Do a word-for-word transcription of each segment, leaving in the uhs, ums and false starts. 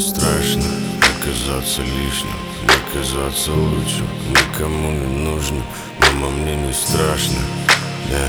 страшно оказаться лишним, не казаться лучшим, никому не нужным. Мама, мне не страшно, да,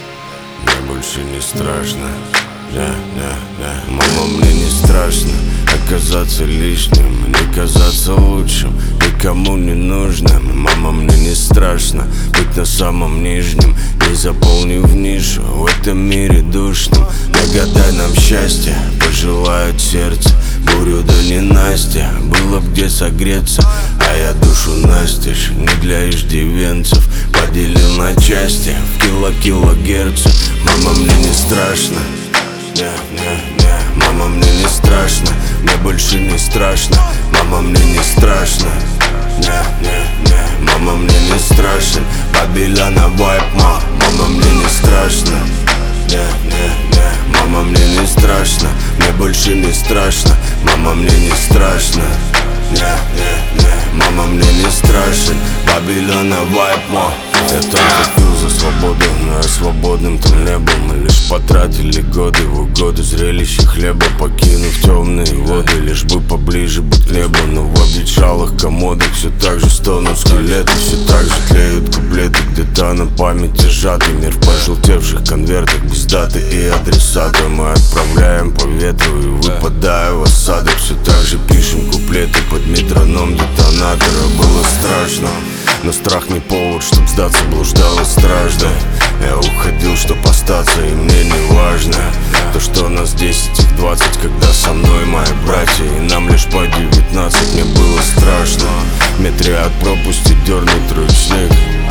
мне больше не страшно, да, да, да. Мама, мне не страшно оказаться лишним, не казаться лучшим, никому не нужным. Мама, мне не страшно быть на самом нижнем, не заполнив нишу в этом мире душном. Нагадай нам счастье, пожелает сердце, бурю да не Настя, было б где согреться. А я душу настежь, не для иждивенцев, поделил на части в кило-килогерца. Мама, мне не страшно, не, не, не. Мама, мне не страшно, мне больше не страшно. Мама, мне не страшно, не, не, не. Мама, мне не страшен Бабиляна вайп, ма. Мама, мне не страшно, не, не, не. Мама, мне не страшно, мне больше не страшно. Мама, мне не страшно, не, не, не. Мама, мне не страшен Бабиляна вайп, ма. Я только пил за свободу, но я свободным там не был. Мы лишь потратили годы в угоду зрелище хлеба, покинув темные воды, лишь бы поближе быть к небу. Но в обветшалых комодах все так же стонут скелеты, все так же тлеют куплеты, где-то на памяти сжатый мир в пожелтевших конвертах без даты и адресата. Мы отправляем по ветру и выпадая в осадок, все так же пишем куплеты под метроном детонатора. Было страшно, но страх не повод, чтоб сдаться, блуждала стражда. Я уходил, чтоб остаться, и мне не важно то, что нас десять, их двадцать, когда со мной мои братья, и нам лишь по девятнадцать. Мне было страшно в метре от пропасти дернуть ручник,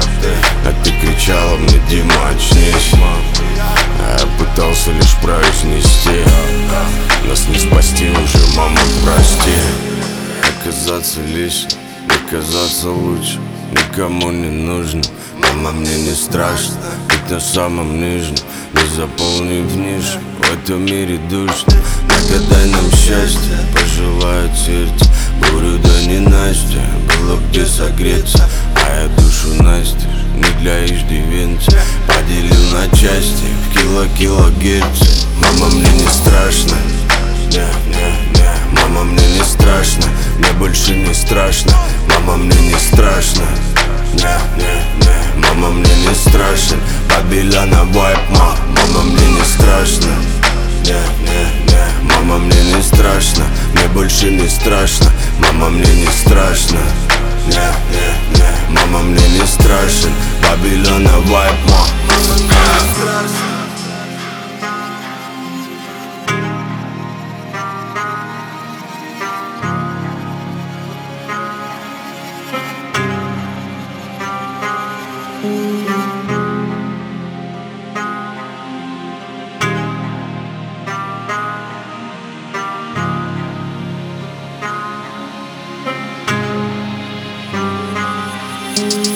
а ты кричала мне: Дима, очнись. А я пытался лишь произнести: нас не спасти уже, мама, прости. Оказаться лишним, не казаться лучше, никому не нужно. Мама, мне не страшно быть на самом нижнем, не заполнив нишу в этом мире душно. Нагадай нам счастье, пожелает сердце, бурю да не Настя, было б где согреться. А я душу настежь, не для иждивенца, поделил на части в кило-килогерца. Мама, мне не страшно, не, не, не. Мама, мне не страшно, мне больше не страшно. Мама, мне не страшно, не, не, не. Мама, мне не страшен Бабиляна вайп, ма. Мама, мне не страшно, не, не, не. Мама, мне не страшно, мне больше не страшно. Мама, мне не страшно, не, не, не. Мама, мне не страшен Бабиляна вайп, ма. Thank you.